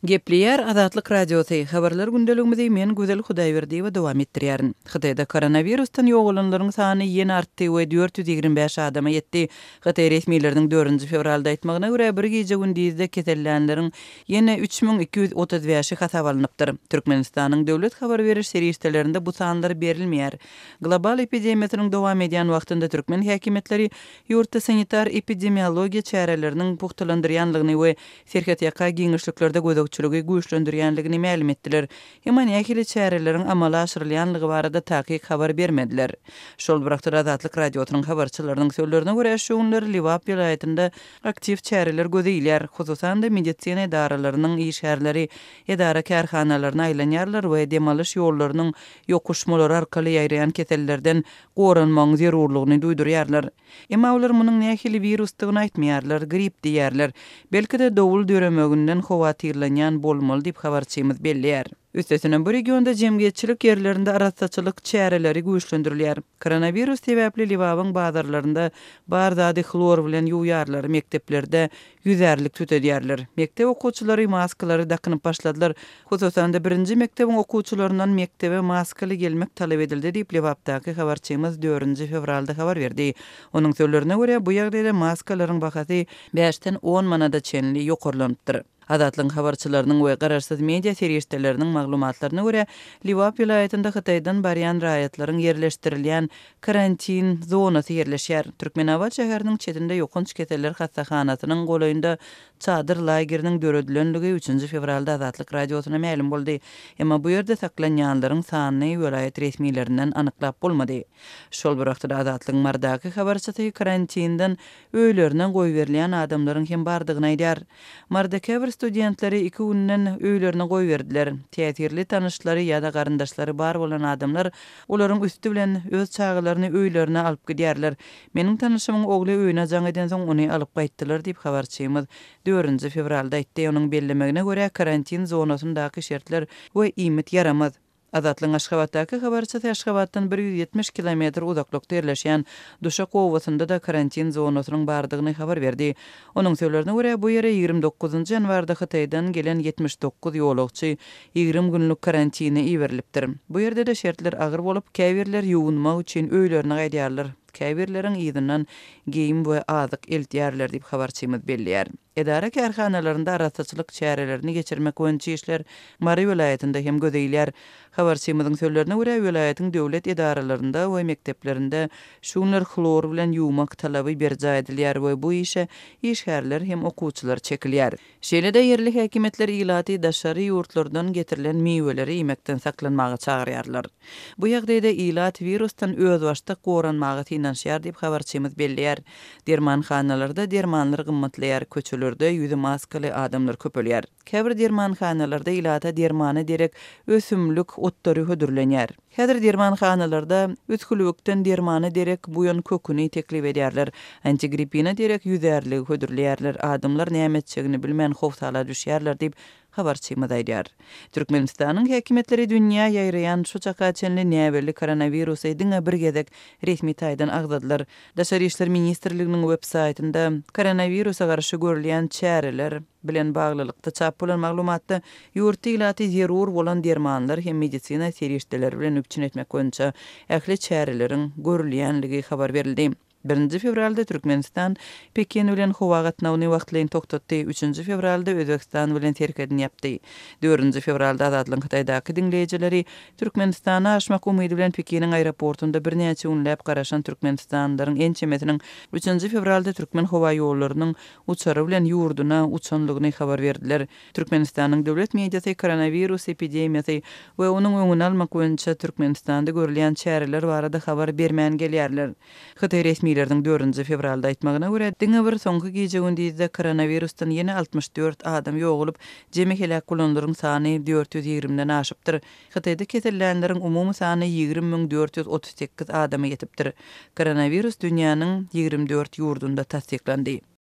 Gepliyer Azatlyk Radiosu habarlar gündeligimizi men Güzel Hudaýberdi we dowam etdirýärin. Hytaýda koronavirusdan ýogulanlaryň sany ýene artdy we 425 adama ýetdi. Hytaý resmileriniň 4 fevralda aýtmagyna görä bir gece gündizde kesellenleriň ýene 3235 hasap alınıpdyr. Türkmenistanyň döwlet habar beriş serýetlerinde bu sanlar berilmeýär. Global epidemiýanyň dowam edýän wagtynda türkmen häkimetleri ýurtda sanitar epidemiologiýa çäreleriniň puhtalandyrýanlygyny we serhat ýaka giňişliklerde çylygy güýçlendirýänligini ma'lum etdiler. Hemen ýakile çäreleriň amala aşyrylýanlygy barada takyk habar bermediler. Şol birakda Azatlyk Radiosynyň habarçylarynyň sözlerine görä şu günler Liwap vilayetinde aktiv çäreler gözeýler. Hususan da medisina idaralarynyň işgärleri, idara kärhanalaryna aýlanýarlar we demalyş ýollarynyň ýokuşmalary arkaly ýaýrayan kesellerden goranmagyň zerurlygyny duýdurýarlar. Emma olar munyň nähili virusdygyny aýtmaýarlar, grip diýerler. Belki de dowul döremegünden howatyrlanýan bolmaly diýip habarçymyz bellýär. Üstesine bu regionda jemgyýetçilik ýerlerinde araççylyk çäreleri güýçlendirilýär. Koronavirus sebäpli Liwabyň bazarlarynda bar zady chlor bilen ýuwýarlar, mekteplerde ýüzärlik tütedýärler. Mektep okuwçylary maskalary dakynyp başladylar. Hususan da 1-nji mektebiň okuwçylaryndan mektebe maskaly gelmek talap edildi diýip Liwapdaky habarçymyz 4 fevralda habar berdi. Onuň sözlerine görä bu ýagdaýda maskalaryň bahasy 5-den 10 manada çenli ýokurlanypdyr. Azatlyň habarçylarynyň we gararsız media serýetleriniň maglumatlaryna görä, Liwap vilayetinde Hytaýdan barýan raýatlaryň yerleşdirilýän karantin zonasy yerleşýär. Türkmenabad şäheriniň çetinde ýokunç keseller hassaxanasynyň golaýynda çadyr lageriniň döredilenligi 3 fevralda Azatlyk Radiosyna ma'lum boldy. Emma bu ýerde saklanýanlaryň sanyny vilayet resmiýetlerinden anyklap bolmady. Şol birakda Azatlyň mardaky habarçysy karantindan öýlerine goýberilýän adamlaryň hem bardygyny aýdýar. Mardaky studentleri 2 günden öýlerine goýberdiler. Täsirli tanışlary ýa-da garyndaşlary bar bolan adamlar olaryň üstü bilen öz çağlaryny öýlerine alyp gidýärler. Meniň tanışymyň ogly öýüne jaň eden soň ony alyp gaýtdylar diýip habarçymyz 4 fevralda aýtdy. Onuň bellemegine görä karantin zonasyndaky şertler we iýmit yaramaz. Azatlyň Aşgabatdaky habarçysy Aşgabatdan 170 kilometr uzaklykda ýerleşýän Duşak owasynda da karantin zonasynyň bardygyny habar berdi. Onuň sözlerine görä bu ýere 29-njy ýanwarda Hytaýdan gelen 79 ýolagçy 20 günlük karantine iberilipdir. Bu ýerde de şertler agyr bolup, käbirler ýuwunmak üçin öýlerine gaýdýarlar. Käbirleriň ýygynyň geyim we azyk eltýärler diýip habarçymyz bellýär. Edara kärhanalarynda araççylyk çärelerini geçirmek boýunça işler Mary vilayetinde hem gözeýler. Habarçymyzyň sözlerine görä vilayetiň döwlet idaralarynda we mekteplerinde şunlar chlor bilen ýuwmak talaby berja edilýär we bu işe işgärler hem okuwçylar çekilýär. Şeýle-de yerli häkimetler ilaty daşary ýurtlardan getirilen meýweleri ýemekden saklanmagy çagyrýarlar. Bu ýagdaýda ilat virusdan öz başda goranmagy tinanşýar diýip habarçymyz bellýär. Dermanhanalarda dermanlar gymmatlaýar, köçelerde ýüze maskaly adamlar köpelýär. Käbir dermanhanalarda ilata dermany derek ösümlük otlary hödürlenýär. Häzir dermanhanalarda ütkülükden dermany derek buýan köküni teklip edýärler. Antigripina derek ýüzärligi hödürleýärler. Adamlar nämetçigini bilmän howsala düşýärler diýip habarçymyz aýdýar. Türkmenistanyň häkimetleri dünýä ýaýrayan şu çakaçenli näberli koronavirusy diňe bir gezek resmi taýdan agzadylar. Daşary işler ministrliginiň web saýtynda koronavirusa garşy görülýän çäreler bilen baglylykda çap bolan maglumatda ýurtda ilaty zerur bolan dermanlar hem medisina serýetleri bilen öpçün etmek boýunça ähli çäreleriň görülýänligi habar berildi. 1 fevralda Türkmenistan Pekin bilen howa gatnawyny wagtlaýyn toktatdy. 3 fevralda Özbekistan bilen terkedini yapdy. 4 fevralda Azatlyň Hytaýdaky dinleýijileri Türkmenistana aşmak umydy bilen Pekiniň aeroportunda bir näçe günläp garaşan türkmenistanlylaryň en çemesiniň 3 fevralda türkmen howa ýollarynyň uçary bilen ýurduna uçanlygyny habar berdiler. Türkmenistanyň döwlet mediasy koronavirus epidemiýasy we onuň öňüni almak boýunça Türkmenistanda görülýän çäreler barada habar bermän gelýärler. Hytaý resmi 4 fevralda aýtmagyna görä, diňe bir soňky gece gündizde koronavirusdan ýene 64 adam ýogulup, jemi helak bolanlaryň sany 420-den aşypdyr. Hytaýda kesellenleriň umumy sany 20.438 adama ýetipdir. Koronavirus dünýäniň 24 ýurdunda tasdiklandy.